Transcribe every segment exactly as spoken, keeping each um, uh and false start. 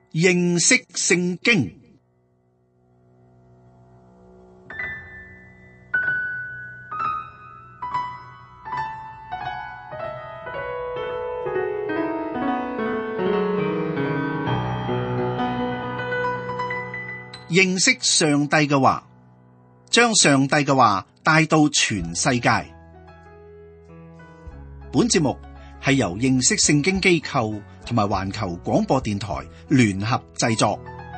認識聖經。認識上帝嘅話，將上帝嘅話帶到全世界。本節目係由認識聖經機構同埋環球廣播電台聯合製作。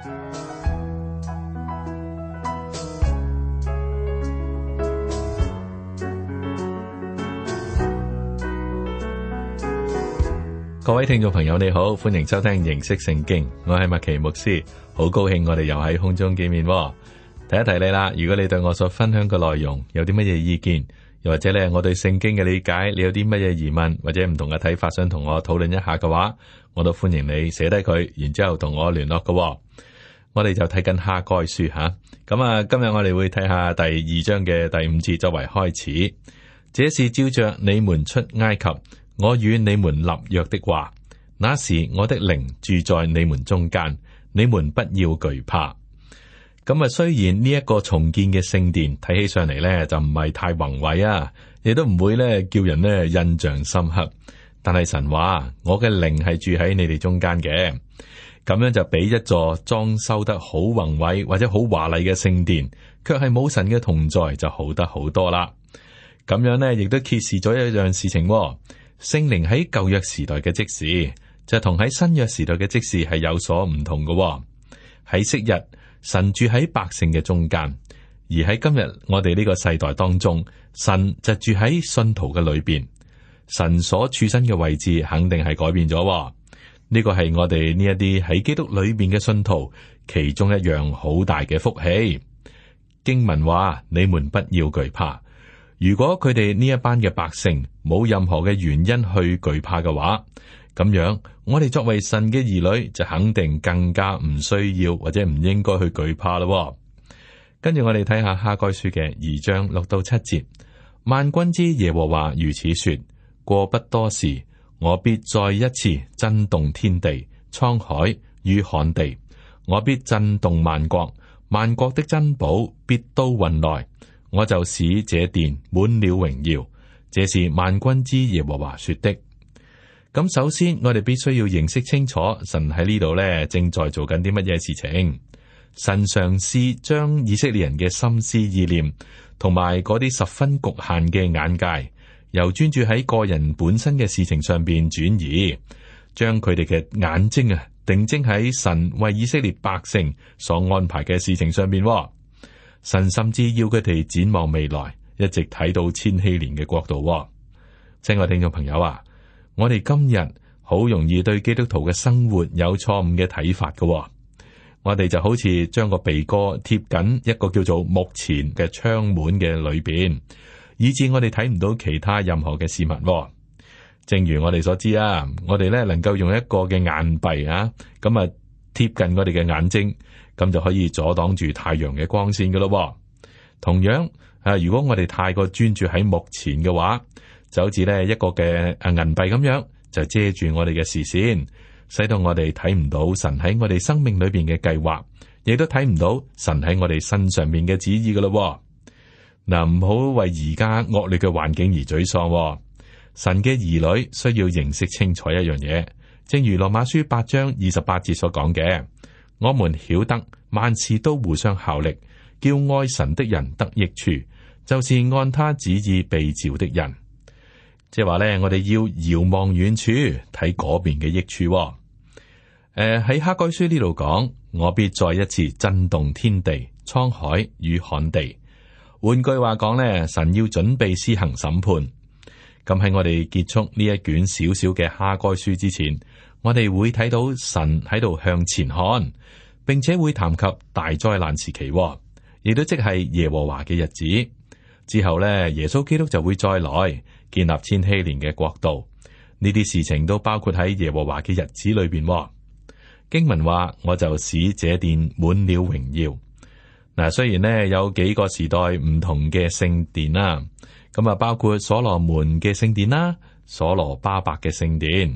各位聽眾朋友你好，歡迎收聽認識聖經，我係麥奇牧師，好高興我哋又喺空中見面。提一提你啦，如果你對我所分享嘅內容有啲乜嘢意見，又或者咧我對聖經嘅理解，你有啲乜嘢疑問或者唔同嘅睇法，想同我討論一下嘅話，我都歡迎你寫低佢，然之後同我聯絡嘅。我哋就睇緊哈該書吓，咁啊今日我哋會睇下第二章嘅第五節作為開始。這是照着你們出埃及，我與你們立約的話，那時我的靈住在你們中間，你們不要懼怕。咁啊，雖然呢一個重建嘅聖殿睇起上嚟咧就唔係太宏偉啊，亦都唔會咧叫人咧印象深刻，但係神話我嘅靈係住喺你哋中間嘅，咁樣就比一座裝修得好宏偉或者好華麗嘅聖殿，卻係冇神嘅同在就好得好多啦。咁樣呢，亦都揭示咗一樣事情。聖靈喺舊約時代嘅職事，就同喺新約時代嘅職事係有所唔同嘅。喺昔日，神住喺百姓嘅中間；而喺今日我哋呢個世代當中，神就住喺信徒嘅裏邊。神所處身嘅位置肯定係改變咗。呢個係我哋呢一啲喺基督裏邊嘅信徒其中一樣好大嘅福氣。經文話：你們不要懼怕。如果佢哋呢一班嘅百姓冇任何嘅原因去懼怕嘅話，咁樣我哋作為神嘅兒女就肯定更加唔需要或者唔應該去懼怕咯。跟住我哋睇下哈該書嘅二章六到七節，萬軍之耶和華如此說：過不多時，我必再一次震動天地、滄海與旱地，我必震動萬國，萬國的珍寶必都運來。我就使這殿滿了榮耀，這是萬軍之耶和華說的。咁首先，我哋必須要認識清楚，神喺呢度咧正在做緊啲乜嘢事情。神嘗試將以色列人嘅心思意念，同埋嗰啲十分局限嘅眼界，由專注喺個人本身嘅事情上邊轉移，將佢哋嘅眼睛啊定睛喺神為以色列百姓所安排嘅事情上邊。神甚至要佢哋展望未來，一直睇到千禧年嘅國度。親愛聽眾朋友啊，我哋今日好容易對基督徒嘅生活有錯誤嘅睇法嘅。我哋就好似將個鼻哥貼緊一個叫做目前嘅窗門嘅裏邊，以致我哋睇唔到其他任何嘅事物。正如我哋所知啊，我哋咧能夠用一個嘅眼閉啊，咁啊貼近我哋嘅眼睛。咁就可以阻擋住太陽嘅光線噶咯。同樣啊，如果我哋太過專注喺目前嘅話，就好似咧一個嘅啊銀幣咁樣，就遮住我哋嘅視線，使到我哋睇唔到神喺我哋生命裏邊嘅計劃，亦都睇唔到神喺我哋身上面嘅旨意噶咯。嗱，唔好為而家惡劣嘅環境而沮喪。神嘅兒女需要認識清楚一樣嘢，正如羅馬書八章二十八節所講嘅。我們曉得萬事都互相效力，叫愛神的人得益處，就是按他旨意被召的人。即係話咧，我哋要遙望遠處，睇嗰邊嘅益處。誒、呃，喺哈該書呢度講，我必再一次震動天地、滄海與旱地。換句話講咧，神要準備施行審判。咁喺我哋結束呢一卷小小嘅哈該書之前，我哋會睇到神喺度向前看，並且會談及大災難時期，亦都即係耶和華嘅日子。之後咧，耶穌基督就會再來建立千禧年嘅國度。呢啲事情都包括喺耶和華嘅日子裏邊。經文話：我就使這殿滿了榮耀。嗱，雖然呢有幾個時代唔同嘅聖殿啦，咁啊包括所羅門嘅聖殿啦、所羅巴伯嘅聖殿。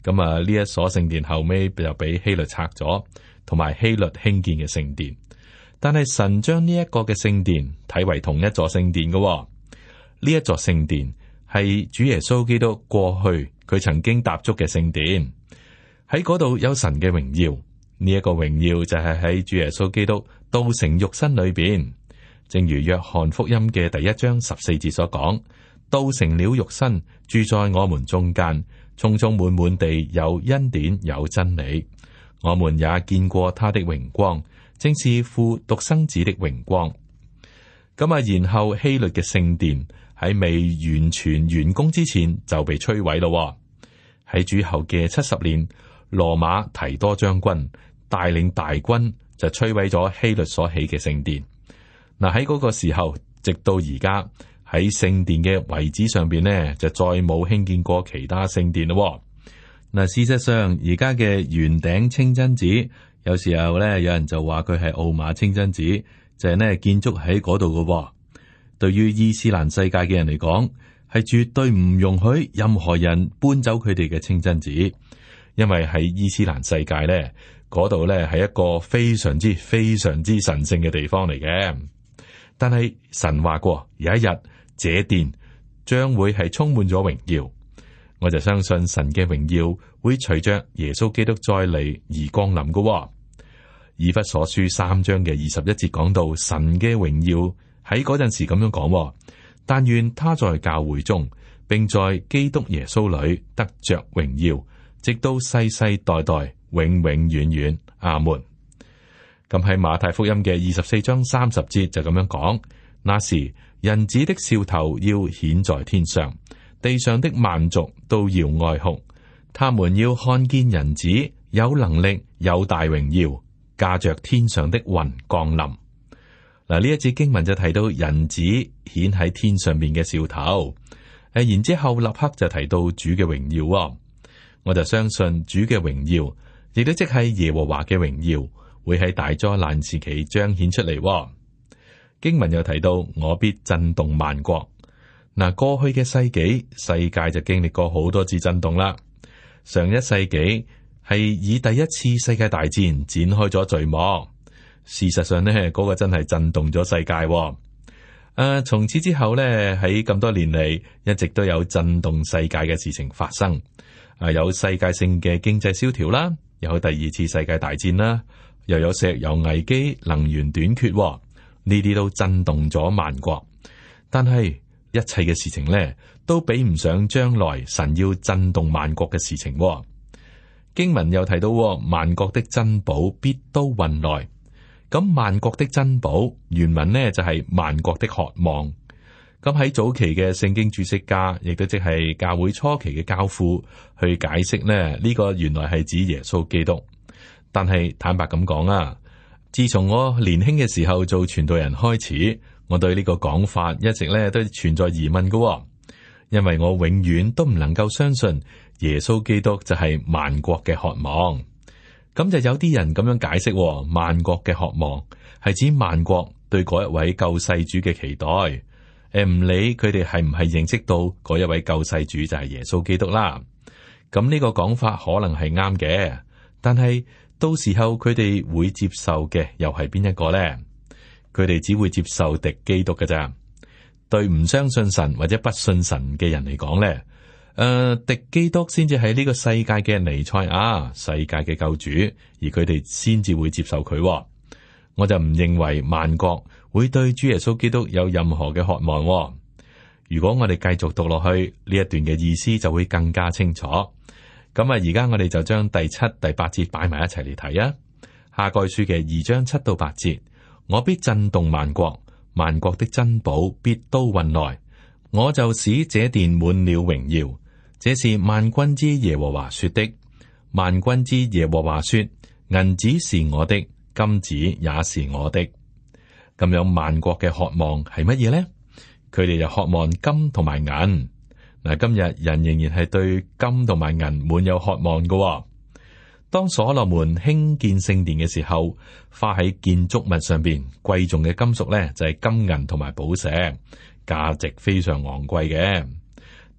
咁啊，呢一所聖殿後尾就俾希律拆咗，同埋希律興建嘅聖殿。但係神將呢一個嘅聖殿睇為同一座聖殿嘅。呢一座聖殿係主耶穌基督過去佢曾經踏足嘅聖殿，喺嗰度有神嘅榮耀。呢、這、一個榮耀就係喺主耶穌基督道成肉身裏邊，正如約翰福音嘅第一章十四節所講，道成了肉身，住在我們中間，充充滿滿地有恩典有真理。我們也見過他的榮光，正是父獨生子的榮光。咁啊，然後希律嘅聖殿喺未完全完工之前就被摧毀咯。喺主後嘅七十年，羅馬提多將軍帶領大軍就摧毀咗希律所起嘅聖殿。嗱，喺嗰個時候，直到而家喺聖殿嘅遺址上邊呢，就再冇興建過其他聖殿咯。嗱，事實上而家嘅圓頂清真寺，有時候咧，有人就話佢係奧馬清真寺，就係呢建築喺嗰度嘅。對於伊斯蘭世界嘅人嚟講，係絕對唔容許任何人搬走佢哋嘅清真寺，因為喺伊斯蘭世界咧，嗰度咧係一個非常之非常之神聖嘅地方嚟嘅。但係神話過有一日，這殿將會係充滿咗榮耀，我就相信神嘅榮耀會隨着耶穌基督再嚟而降臨嘅。以弗所書三章嘅二十一節講到神嘅榮耀。喺嗰陣時咁樣講，但願他在教會中，並在基督耶穌裏得着榮耀，直到世世代代，永永遠遠。阿門。咁喺馬太福音嘅二十四章三十節就咁樣講：那時人子的兆頭要顯在天上，地上的萬族都要哀哭，他們要看見人子有能力，有大榮耀，駕着天上的雲降臨。嗱，呢一節經文就提到人子顯喺天上面嘅兆頭，誒，然之後立刻就提到主嘅榮耀。我就相信主嘅榮耀，亦都即係耶和華嘅榮耀，會喺大災難時期彰顯出嚟。經文又提到我必震動萬國。嗱，過去嘅世紀，世界就經歷過好多次震動啦。上一世紀係以第一次世界大戰展開咗序幕。事實上呢，嗰個真係震動咗世界。誒、啊，從此之後呢，喺咁多年嚟，一直都有震動世界嘅事情發生。誒，有世界性嘅經濟蕭條啦，有第二次世界大戰啦，又有石油危機、能源短缺，呢啲都震動咗萬國。但係一切嘅事情呢，都比唔上將來神要震動萬國嘅事情。經文又提到，萬國的珍寶必都運來。咁萬國的珍寶原文呢就係萬國的渴望。咁喺早期嘅聖經注釋家，亦都即係教會初期嘅教父去解釋呢，呢個原來係指耶穌基督。但係坦白咁講啊，自從我年輕嘅時候做傳道人開始，我對呢個講法一直咧都存在疑問㗎，因為我永遠都唔能夠相信耶穌基督就係萬國嘅渴望。咁就有啲人咁樣解釋，萬國嘅渴望係指萬國對嗰一位救世主嘅期待。誒，唔理佢哋係唔係認識到嗰一位救世主就係耶穌基督啦。咁呢個講法可能係啱嘅，但係到時候佢哋會接受嘅又係邊一個咧？佢哋只會接受敵基督㗎咋。對唔相信神或者不信神嘅人嚟講咧，誒、呃，敵基督先至係呢個世界嘅彌賽亞，世界嘅救主，而佢哋先至會接受佢。我就唔認為萬國會對主耶穌基督有任何嘅渴望。如果我哋繼續讀落去，呢一段嘅意思就會更加清楚。咁啊，而家我哋就將第七、第八節擺埋一齊嚟睇啊。哈該書嘅二章七到八節，我必震動萬國，萬國的珍寶必都運來，我就使這殿滿了榮耀。這是萬軍之耶和華說的。萬軍之耶和華說：銀子是我的，金子也是我的。咁樣萬國嘅渴望係乜嘢呢？佢哋就渴望金同埋銀。嗱，今日人仍然係對金同埋銀滿有渴望嘅。當所羅門興建聖殿嘅時候，花喺建築物上邊貴重嘅金屬咧，就係金銀同埋寶石，價值非常昂貴嘅。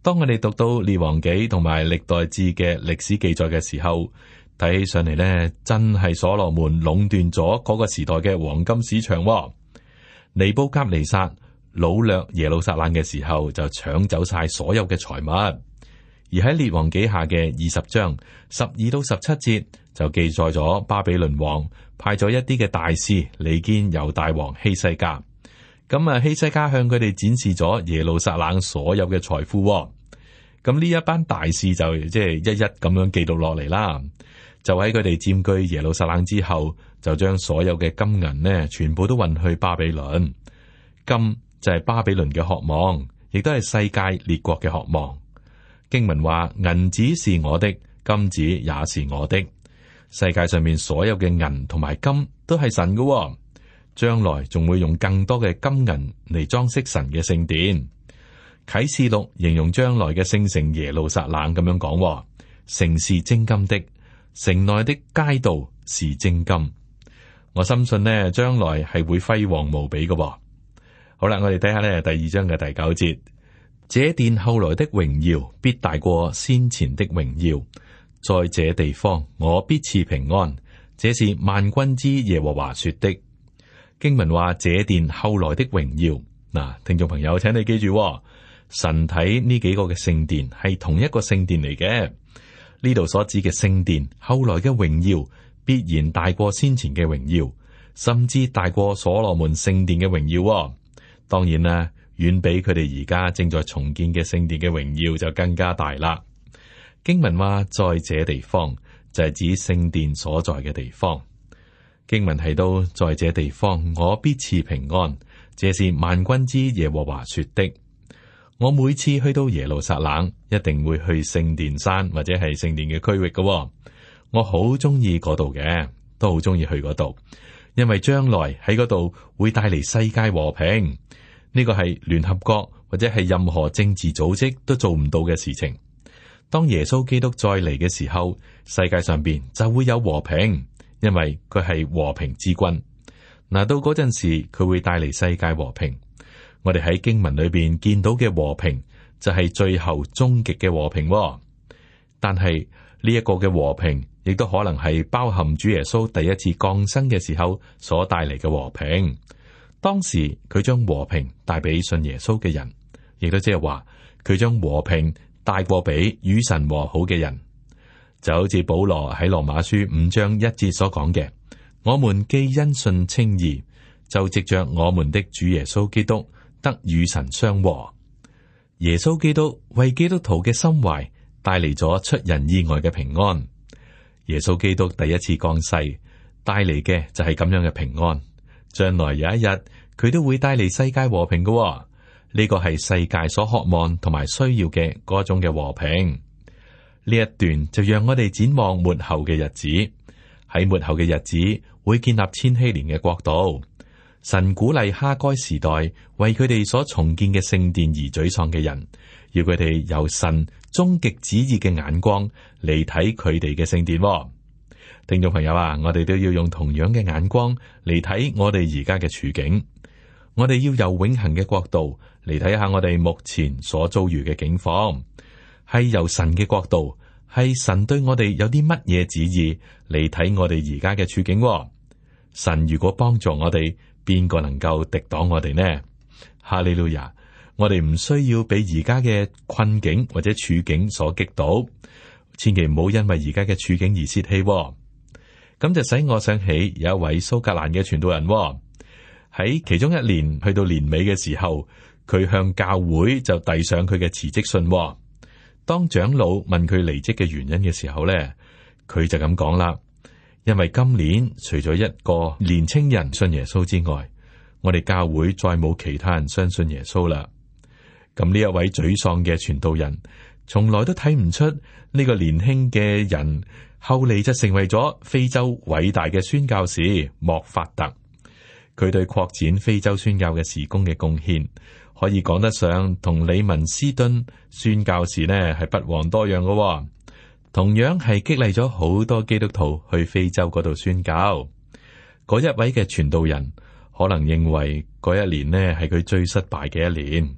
當我哋讀到列王紀同埋歷代志嘅歷史記載嘅時候，睇起上嚟呢，真係所羅門壟斷咗嗰個時代嘅黃金市場，哦。尼布甲尼撒擄掠耶路撒冷嘅時候，就搶走晒所有嘅財物。而喺列王紀下嘅二十章十二到十七節就記載咗巴比倫王派咗一啲嘅大使嚟見猶大王希西家。咁啊，希西家向佢哋展示咗耶路撒冷所有嘅財富，哦。咁呢一班大使就即係一一咁樣記錄落嚟啦。就喺佢哋佔據耶路撒冷之後，就將所有嘅金銀呢，全部都運去巴比倫。金就係巴比倫嘅渴望，亦都係世界列國嘅渴望。經文話：銀子是我的，金子也是我的。世界上面所有嘅銀同埋金都係神嘅，哦，將來仲會用更多嘅金銀嚟裝飾神嘅聖殿。啟示錄形容將來嘅聖城耶路撒冷咁樣講，哦：城是精金的，城內的街道是精金。我深信呢，將來係會輝煌無比嘅，哦。好啦，我哋睇下呢第二章嘅第九節。這殿後來的榮耀必大過先前的榮耀，在這地方我必賜平安。這是萬軍之耶和華說的。經文話：這殿後來的榮耀。嗱，聽眾朋友，請你記住，哦，神睇呢幾個嘅聖殿係同一個聖殿嚟嘅。呢度所指嘅聖殿後來嘅榮耀必然大過先前嘅榮耀，甚至大過所羅門聖殿嘅榮耀，哦。當然啦，遠比佢哋而家正在重建嘅聖殿嘅榮耀就更加大啦。經文話，在這地方就係指聖殿所在嘅地方。經文提到，在這地方我必賜平安，這是萬軍之耶和華說的。我每次去到耶路撒冷，一定會去聖殿山或者係聖殿嘅區域嘅，哦。我好中意嗰度嘅，都好中意去嗰度，因為將來喺嗰度會帶嚟世界和平。呢個係聯合國或者係任何政治組織都做唔到嘅事情。當耶穌基督再嚟嘅時候，世界上邊就會有和平，因為佢係和平之君。嗱，到嗰陣時，佢會帶嚟世界和平。我哋喺經文裏邊見到嘅和平，就係最後終極嘅和平。但係呢一個嘅和平，亦都可能係包含主耶穌第一次降生嘅時候所帶嚟嘅和平。當時佢將和平帶俾信耶穌嘅人，亦都即係話佢將和平帶過俾與神和好嘅人，就好似保羅喺羅馬書五章一節所講嘅：我們既因信稱義，就藉着我們的主耶穌基督得與神相和。耶穌基督為基督徒嘅心懷帶嚟咗出人意外嘅平安。耶穌基督第一次降世帶嚟嘅就係咁樣嘅平安。將來有一日，佢都會帶嚟世界和平嘅，哦。呢個係世界所渴望同埋需要嘅嗰種嘅和平。呢一段就讓我哋展望末後嘅日子。喺末後嘅日子會建立千禧年嘅國度。神鼓勵哈該時代為佢哋所重建嘅聖殿而沮喪嘅人，要佢哋由神終極旨意嘅眼光嚟睇佢哋嘅聖殿，哦。聽眾朋友啊，我哋都要用同樣嘅眼光嚟睇我哋而家嘅處境。我哋要由永恆嘅角度嚟睇下我哋目前所遭遇嘅境況，係由神嘅角度，係神對我哋有啲乜嘢旨意嚟睇我哋而家嘅處境。神如果幫助我哋，邊個能夠敵擋我哋呢？哈利路亞！我哋唔需要俾而家嘅困境或者處境所擊倒，千祈唔好因為而家嘅處境而洩氣。咁就使我想起有一位蘇格蘭嘅傳道人，喺其中一年去到年尾嘅時候，佢向教會就遞上佢嘅辭職信。當長老問佢離職嘅原因嘅時候咧，佢就咁講啦：因為今年除咗一個年青人信耶穌之外，我哋教會再冇其他人相信耶穌啦。咁呢一位沮喪嘅傳道人，從來都睇唔出呢個年輕嘅人後嚟就成為咗非洲偉大嘅宣教士莫法特。佢對擴展非洲宣教嘅事工嘅貢獻，可以講得上同李文斯敦宣教士呢係不遑多讓嘅。同樣係激勵咗好多基督徒去非洲嗰度宣教。嗰一位嘅傳道人可能認為嗰一年呢係佢最失敗嘅一年，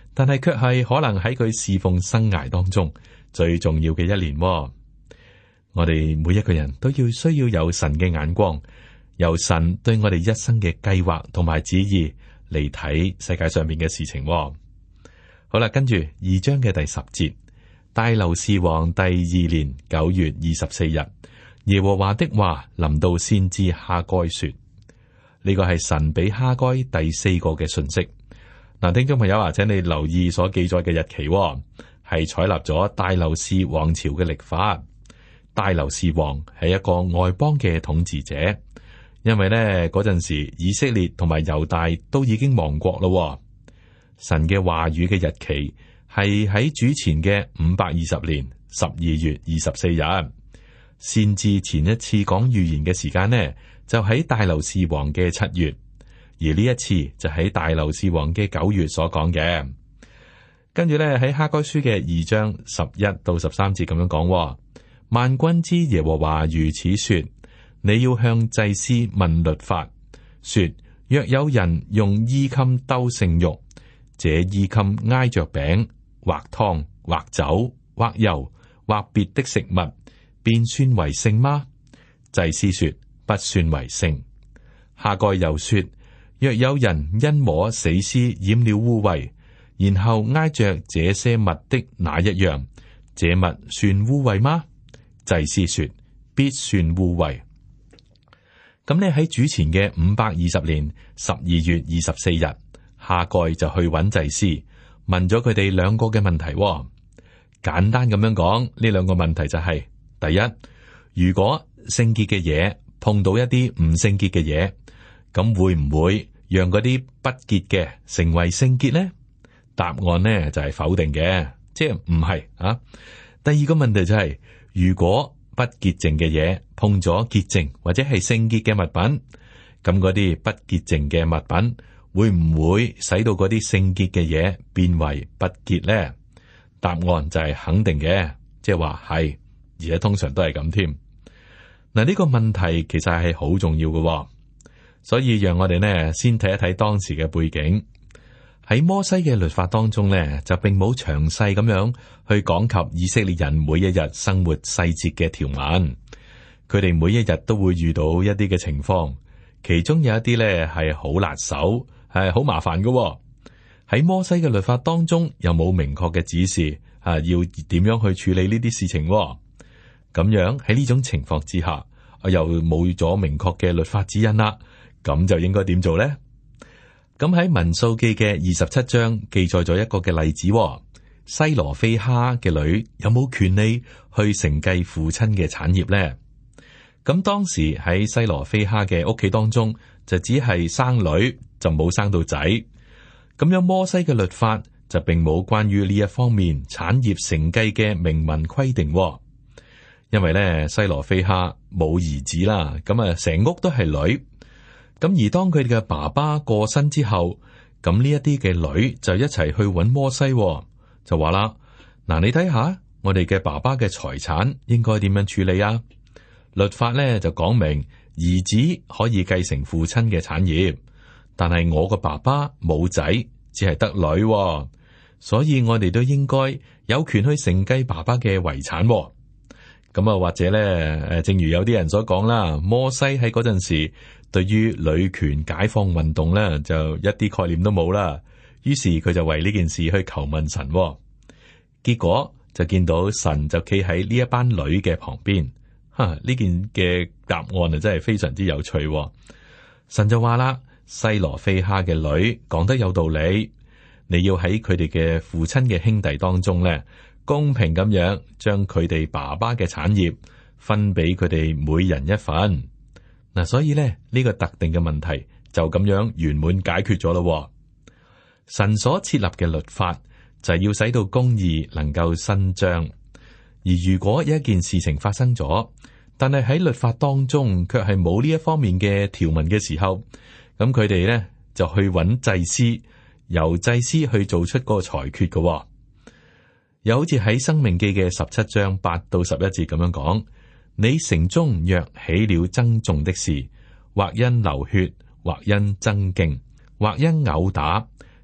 但係卻係可能喺佢侍奉生涯當中最重要嘅一年。我哋每一個人都要需要有神嘅眼光，由神對我哋一生嘅計劃同埋旨意嚟睇世界上面嘅事情。好啦，跟住二章嘅第十節，大流士王第二年九月二十四日，耶和華的話臨到先知哈該說，呢個係神俾哈該第四個嘅信息。嗱，聽眾朋友啊，請你留意所記載嘅日期，係採納咗大流士王朝嘅曆法。大流士王係一個外邦嘅統治者，因為呢嗰陣時以色列同埋猶大都已經亡國咯。神嘅話語嘅日期係喺主前嘅五百二十年十二月二十四日，先至前一次講預言嘅時間呢，就喺大流士王嘅七月，而呢一次就喺大流士王嘅九月所講嘅。跟住呢，喺哈該書嘅二章十一到十三節咁樣講，萬軍之耶和華如此說：你要向祭司問律法，說若有人用衣襟兜聖肉，這衣襟挨着餅或湯或酒或油或別的食物，便算為聖嗎？祭司說不算為聖。哈該又說：若有人因摸死屍染了污穢，然後挨着這些物的哪一樣，這物算污穢嗎？祭司說必算污穢。咁你喺主前嘅五百二十年十二月二十四日，哈該就去揾祭司，問咗佢哋兩個嘅問題。簡單咁樣講，呢兩個問題就係：第一，如果聖潔嘅嘢碰到一啲唔聖潔嘅嘢，咁會唔會讓嗰啲不潔嘅成為聖潔呢？答案呢就係否定嘅，即係唔係啊。第二個問題就係：如果不潔淨嘅嘢碰咗潔淨或者係聖潔嘅物品，咁嗰啲不潔淨嘅物品會唔會使到嗰啲聖潔嘅嘢變為不潔呢？答案就係肯定嘅，即係話係，而且通常都係咁添。嗱，呢個問題其實係好重要嘅，所以讓我哋呢先睇一睇當時嘅背景。喺摩西嘅律法當中呢，就並冇詳細咁樣去講及以色列人每一日生活細節嘅條文。佢哋每一日都會遇到一啲嘅情況，其中有一啲呢係好辣手，係好麻煩嘅。喺摩西嘅律法當中，又冇明確嘅指示啊，要點樣去處理呢啲事情。咁樣喺呢種情況之下，又冇咗明確嘅律法指引啦，咁就應該點做呢？咁喺民數記嘅二十七章記載咗一個嘅例子，西羅非哈嘅女有冇權利去承繼父親嘅產業呢？咁當時喺西羅非哈嘅屋企當中，就只係生女，就冇生到仔。咁樣摩西嘅律法就並冇關於呢一方面產業承繼嘅明文規定，因為咧西羅非哈冇兒子啦，咁啊成屋都係女。咁而當佢哋嘅爸爸過身之後，咁呢一啲嘅女就一齊去揾摩西，就話啦：嗱，你睇下我哋嘅爸爸嘅財產應該點樣處理啊？律法咧就講明兒子可以繼承父親嘅產業，但係我個爸爸冇仔，只係得女，所以我哋都應該有權去承繼爸爸嘅遺產。咁啊，或者咧，誒，正如有啲人所講啦，摩西喺嗰陣時，對於女權解放運動咧，就一啲概念都冇啦。於是佢就為呢件事去求問神，結果就見到神就企喺呢一班女嘅旁邊。吓，呢件嘅答案啊，真係非常之有趣。神就話啦：西羅非哈嘅女講得有道理，你要喺佢哋嘅父親嘅兄弟當中咧，公平咁樣將佢哋爸爸嘅產業分俾佢哋每人一份。嗱，所以咧呢個特定嘅問題就咁樣圓滿解決咗咯。神所設立嘅律法就係要使到公義能夠伸張，而如果有一件事情發生咗，但係喺律法當中卻係冇呢一方面嘅條文嘅時候，咁佢哋咧就去揾祭司，由祭司去做出嗰個裁決嘅。又好似喺《申命記》嘅十七章八到十一節咁樣講：你城中若起了爭訟的事，或因流血，或因爭競，或因毆打，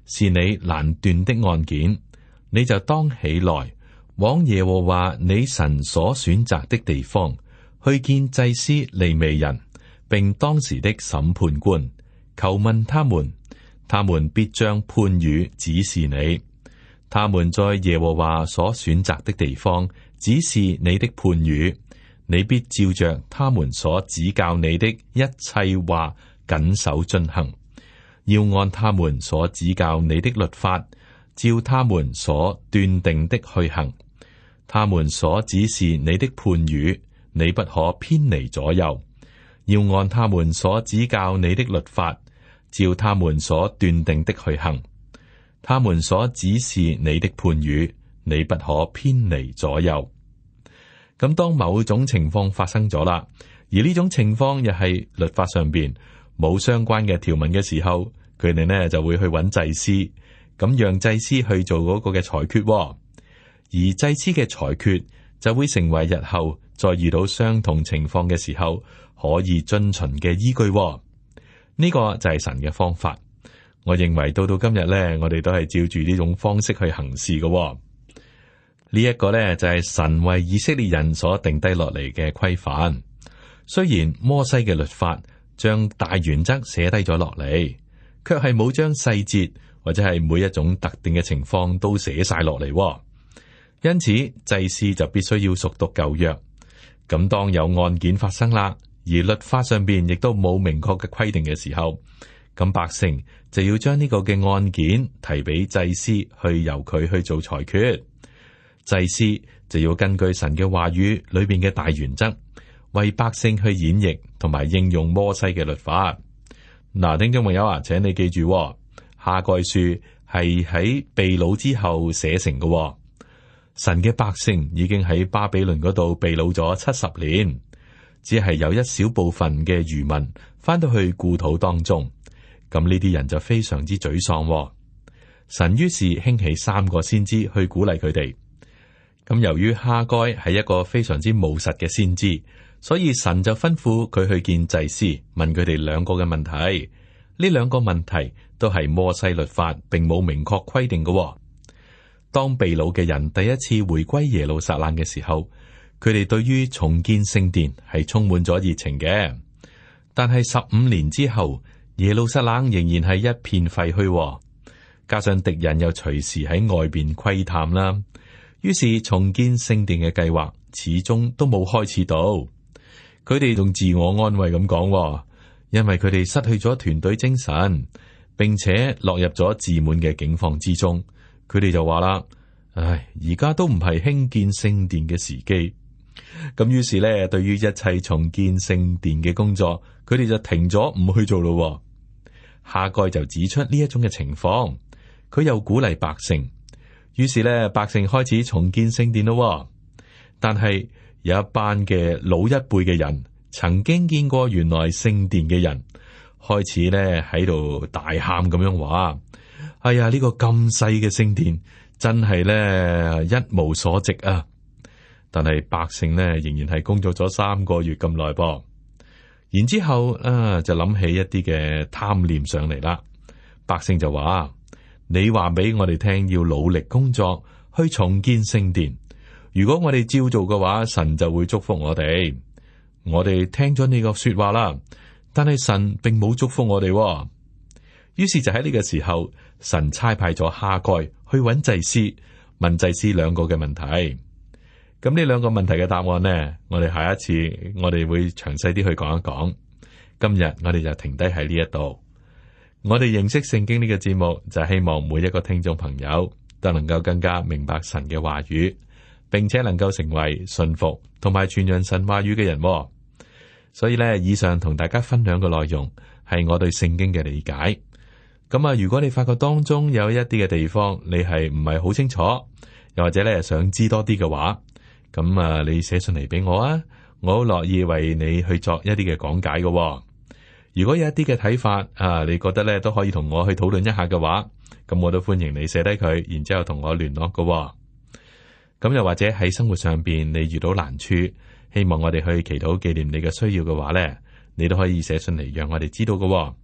是你難斷的案件，你就當起來，往耶和華你神所選擇的地方去見祭司利未人，並當時的審判官，求問他們，他們必將判語指示你。他們在耶和華所選擇的地方指示你的判語，你必照着他們所指教你的一切話謹守遵行，要按他們所指教你的律法，照他們所斷定的去行。他們所指示你的判語，你不可偏離左右，要按他們所指教你的律法，照他們所斷定的去行。他們所指示你的判語，你不可偏離左右。咁當某種情況發生咗啦，而呢種情況又係律法上邊冇相關嘅條文嘅時候，佢哋呢就會去揾祭司，咁讓祭司去做嗰個嘅裁決，而祭司嘅裁決就會成為日後再遇到相同情況嘅時候可以遵循嘅依據。呢個就係神嘅方法。我認為到到今日咧，我哋都係照住呢種方式去行事嘅、哦。呢、這、一個咧就係、是、神為以色列人所定低落嚟嘅規範。雖然摩西嘅律法將大原則寫低咗落嚟，卻係冇將細節或者係每一種特定嘅情況都寫晒落嚟。因此祭司就必須要熟讀舊約。咁當有案件發生啦，而律法上邊亦都冇明確嘅規定嘅時候，咁百姓就要將呢個嘅案件提俾祭司去由佢去做裁決。祭司就要根據神嘅話語裏邊嘅大原則，為百姓去演繹同埋應用摩西嘅律法。嗱，聽眾朋友啊，請你記住，哈該書係喺被擄之後寫成嘅。神嘅百姓已經喺巴比倫嗰度被擄咗七十年，只係有一小部分嘅餘民翻到去故土當中。咁呢啲人就非常之沮喪。神於是興起三個先知去鼓勵佢哋。咁由於哈該係一個非常之務實嘅先知，所以神就吩咐佢去見祭司，問佢哋兩個嘅問題。呢兩個問題都係摩西律法並冇明確規定嘅。當被擄嘅人第一次回歸耶路撒冷嘅時候，佢哋對於重建聖殿係充滿咗熱情嘅。但係十五年之後，耶路撒冷仍然係一片廢墟，加上敵人又隨時喺外邊窺探啦，於是重建聖殿嘅計劃始終都冇開始到。佢哋仲自我安慰咁講，因為佢哋失去咗團隊精神，並且落入咗自滿嘅境況之中。佢哋就話啦：唉，而家都唔係興建聖殿嘅時機。咁於是咧，對於一切重建聖殿嘅工作，佢哋就停咗唔去做咯。哈該就指出呢一種嘅情況，佢又鼓勵百姓，於是咧，百姓開始重建聖殿咯。但係有一班嘅老一輩嘅人，曾經見過原來聖殿嘅人，開始咧喺度大喊咁樣話：哎呀，呢個咁細嘅聖殿真係咧一無所值啊！但係百姓咧仍然係工作咗三個月咁耐噃。然之後啊，就諗起一啲嘅貪念上嚟啦。百姓就話：你話俾我哋聽，要努力工作去重建聖殿。如果我哋照做嘅話，神就會祝福我哋。我哋聽咗你個說話啦，但係神並冇祝福我哋。於是就喺呢個時候，神差派咗哈該去揾祭司，問祭司兩個嘅問題。咁呢兩個問題嘅答案呢，我哋下一次我哋會詳細啲去講一講。今日我哋就停低喺呢一度。我哋認識聖經呢個節目，就係希望每一個聽眾朋友都能夠更加明白神嘅話語，並且能夠成為信服同埋傳揚神話語嘅人。所以呢，以上同大家分享嘅內容係我對聖經嘅理解。咁啊，如果你發覺當中有一啲嘅地方你係唔係好清楚，又或者咧想知多啲嘅話，咁啊，你寫信嚟俾我啊，我好樂意為你去作一啲嘅講解嘅。如果有一啲嘅睇法啊，你覺得咧都可以同我去討論一下嘅話，咁我都歡迎你寫低佢，然之後同我聯絡嘅。咁又或者喺生活上邊你遇到難處，希望我哋去祈禱紀念你嘅需要嘅話咧，你都可以寫信嚟讓我哋知道嘅。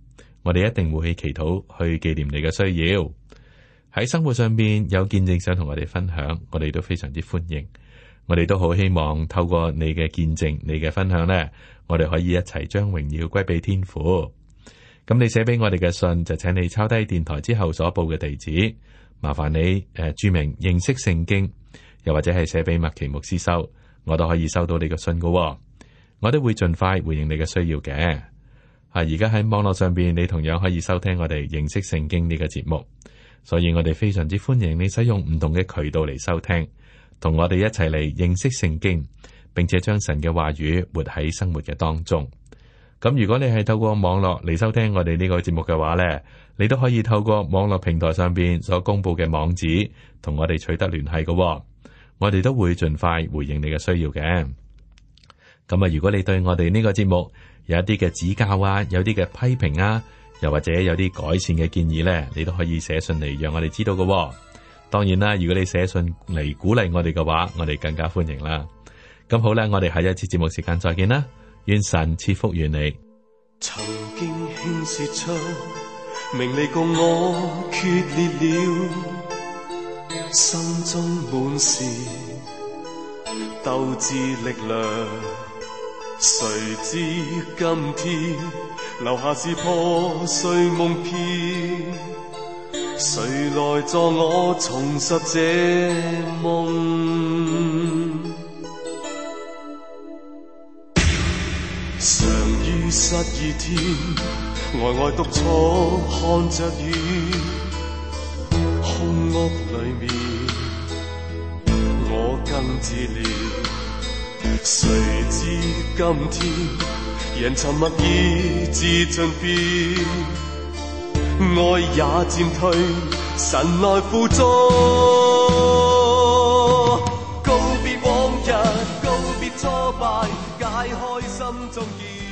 我哋一定會去祈禱去紀念你嘅需要。喺生活上邊有見證想同我哋分享，我哋都非常之歡迎。我哋都好希望透過你嘅見證、你嘅分享呢，我哋可以一齊將榮耀歸俾天父。咁你寫俾我哋嘅信就請你抄低電台之後所報嘅地址，麻煩你誒注明認識聖經，又或者係寫俾麥奇牧師收，我都可以收到你嘅信噶。我都會盡快回應你嘅需要嘅。啊，而家喺網絡上邊，你同樣可以收聽我哋認識聖經呢個節目。所以我哋非常之歡迎你使用唔同嘅渠道嚟收聽，同我哋一齊嚟認識聖經，並且將神嘅話語活喺生活嘅當中。咁如果你係透過網絡嚟收聽我哋呢個節目嘅話呢，你都可以透過網絡平台上邊所公布嘅網址，同我哋取得聯繫嘅。我哋都會盡快回應你嘅需要嘅。咁啊，如果你對我哋呢個節目有一啲嘅指教啊，有啲嘅批評啊，又或者有啲改善嘅建議呢，你都可以寫信嚟讓我哋知道嘅喎。當然啦，如果你寫信嚟鼓勵我哋嘅話，我哋更加歡迎啦。咁好啦，我哋下一次節目時間再見啦，願神賜福於你。 曾經輕說出名利共我決裂了，心中滿是鬥志力量，誰知今天留下是破碎夢片，誰來助我重拾這夢？常於失意天，呆呆獨坐看着雨，空屋裏面我更自憐。誰知今天人沉默已至盡變，愛也漸退，神來輔助。告別往日，告別挫敗，解開心中結。